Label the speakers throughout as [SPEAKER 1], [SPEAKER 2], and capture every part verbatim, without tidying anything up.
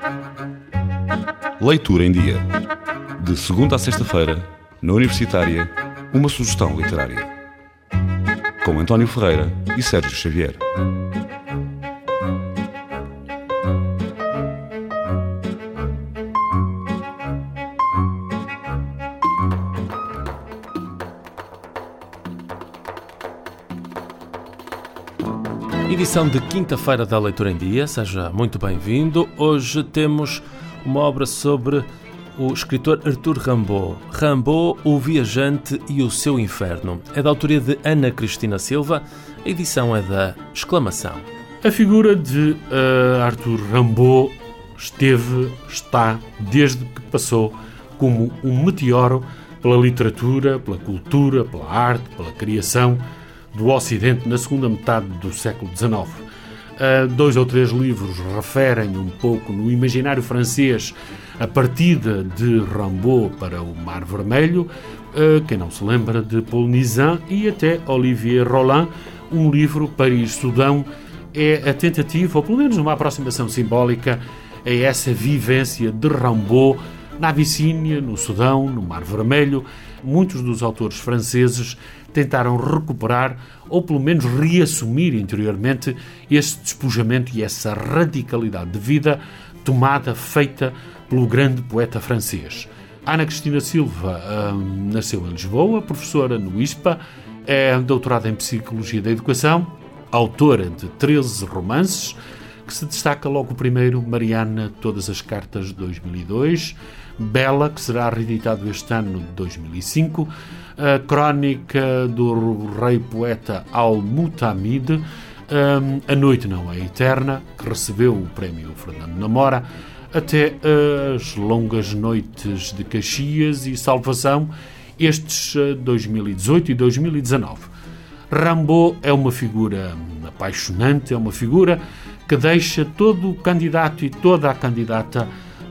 [SPEAKER 1] Leitura em Dia. De segunda a sexta-feira, na Universitária, uma sugestão literária. Com António Ferreira e Sérgio Xavier.
[SPEAKER 2] Edição de quinta-feira da Leitura em Dia, seja muito bem-vindo. Hoje temos uma obra sobre o escritor Arthur Rimbaud. Rimbaud, o Viajante e o seu Inferno. É da autoria de Ana Cristina Silva, a edição é da Exclamação.
[SPEAKER 3] A figura de uh, Arthur Rimbaud esteve, está, desde que passou como um meteoro pela literatura, pela cultura, pela arte, pela criação do Ocidente na segunda metade do século dezenove. Uh, dois ou três livros referem um pouco no imaginário francês a partida de Rimbaud para o Mar Vermelho, uh, quem não se lembra de Paul Nizan e até Olivier Roland, um livro, Paris-Sudão, é a tentativa, ou pelo menos uma aproximação simbólica, a essa vivência de Rimbaud na Abissínia, no Sudão, no Mar Vermelho. Muitos dos autores franceses tentaram recuperar ou pelo menos reassumir interiormente esse despojamento e essa radicalidade de vida tomada, feita pelo grande poeta francês. Ana Cristina Silva hum, nasceu em Lisboa, professora no I S P A, é doutorada em Psicologia da Educação, autora de treze romances, que se destaca logo o primeiro, Mariana, Todas as Cartas, de dois mil e dois, Bela, que será reeditado este ano, de dois mil e cinco, a Crónica do Rei Poeta Al-Mutamid, um, A Noite Não É Eterna, que recebeu o prémio Fernando Namora, até As Longas Noites de Caxias e Salvação, estes uh, dois mil e dezoito e dois mil e dezanove. Rimbaud é uma figura apaixonante, é uma figura que deixa todo o candidato e toda a candidata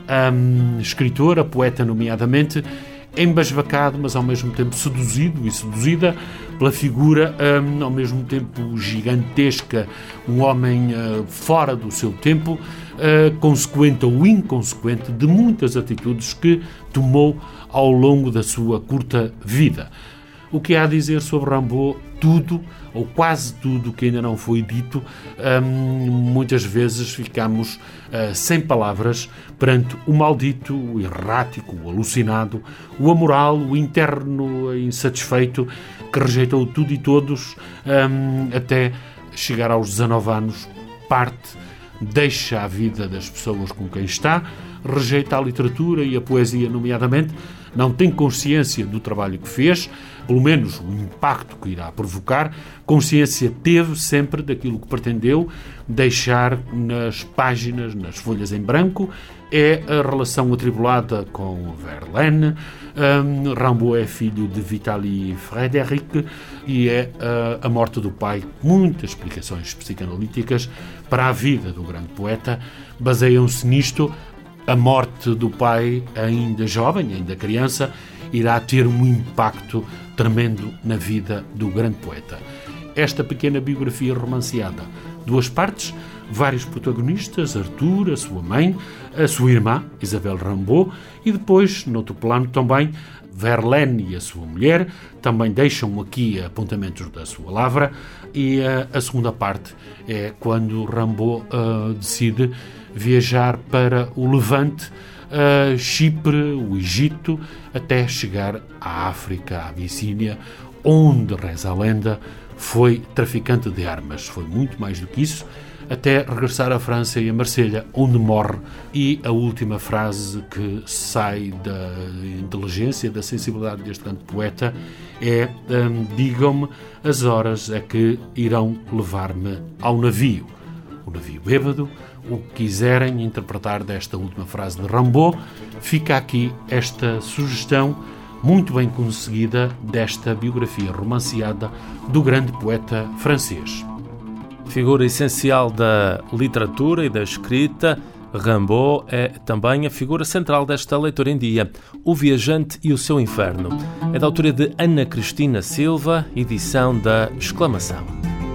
[SPEAKER 3] um, escritora, poeta nomeadamente, embasbacado, mas ao mesmo tempo seduzido e seduzida pela figura, um, ao mesmo tempo gigantesca, um homem uh, fora do seu tempo, uh, consequente ou inconsequente de muitas atitudes que tomou ao longo da sua curta vida. O que há a dizer sobre Rimbaud? Tudo, ou quase tudo, que ainda não foi dito. Hum, muitas vezes ficamos uh, sem palavras perante o maldito, o errático, o alucinado, o amoral, o interno insatisfeito, que rejeitou tudo e todos, um, até chegar aos dezanove anos, parte, deixa a vida das pessoas com quem está, rejeita a literatura e a poesia, nomeadamente, não tem consciência do trabalho que fez, pelo menos o impacto que irá provocar. Consciência teve sempre daquilo que pretendeu deixar nas páginas, nas folhas em branco. É a relação atribulada com Verlaine. Um, Rimbaud é filho de Vitaly Frédéric e é uh, a morte do pai. Muitas explicações psicanalíticas para a vida do grande poeta baseiam-se nisto. A morte do pai, ainda jovem, ainda criança, irá ter um impacto tremendo na vida do grande poeta. Esta pequena biografia romanceada, duas partes, vários protagonistas, Arthur, a sua mãe, a sua irmã, Isabelle Rimbaud, e depois, noutro plano também, Verlaine e a sua mulher, também deixam aqui apontamentos da sua lavra, e a, a segunda parte é quando Rimbaud uh, decide viajar para o Levante, uh, Chipre, o Egito, até chegar à África, à Abissínia, onde, reza a lenda, foi traficante de armas. Foi muito mais do que isso, até regressar à França e a Marselha, onde morre. E a última frase que sai da inteligência, da sensibilidade deste grande poeta é: um, digam-me as horas a que irão levar-me ao navio. O navio bêbado, o que quiserem interpretar desta última frase de Rimbaud, fica aqui esta sugestão muito bem conseguida desta biografia romanceada do grande poeta francês.
[SPEAKER 2] Figura essencial da literatura e da escrita, Rimbaud é também a figura central desta leitura em dia, O Viajante e o seu Inferno. É da autoria de Ana Cristina Silva, edição da Exclamação.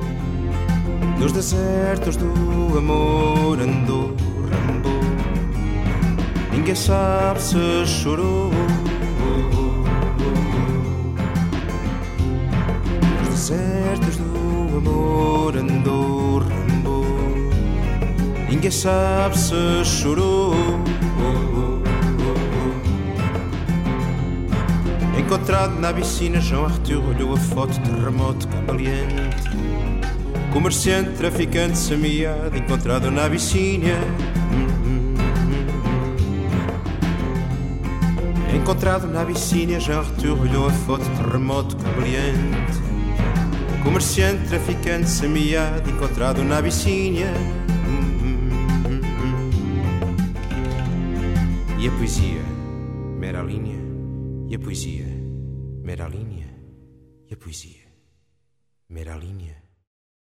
[SPEAKER 4] Nos desertos do amor andou Rimbaud, Ninguém sabe se chorou. Nos desertos do amor andou Rambo. Ninguém sabe se chorou. Encontrado na Abissínia, João Arthur olhou a foto de terremoto cambaleante. Comerciante, traficante, semeado, encontrado na Abissínia. Encontrado na Abissínia, João Arthur olhou a foto de terremoto cambaleante. Comerciante, traficante, semeado, encontrado na Abissínia. E a poesia, mera linha. E a poesia, mera linha. E a poesia, mera linha.